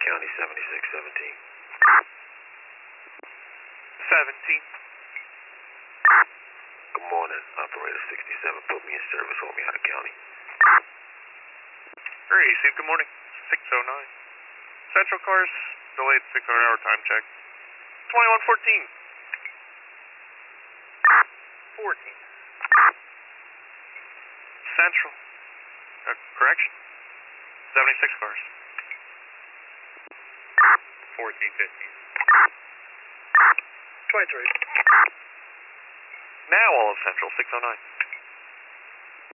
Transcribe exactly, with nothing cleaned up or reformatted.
County seventy-six seventeen. seventeen. Good morning, Operator sixty-seven. Put me in service for me out of county. Receive, good morning. six oh nine. Central cars, delayed six hundred hour time check. twenty-one fourteen. fourteen. Central. Uh, correction. seventy-six cars. fourteen fifteen. twenty-three. Now all of Central, six oh nine.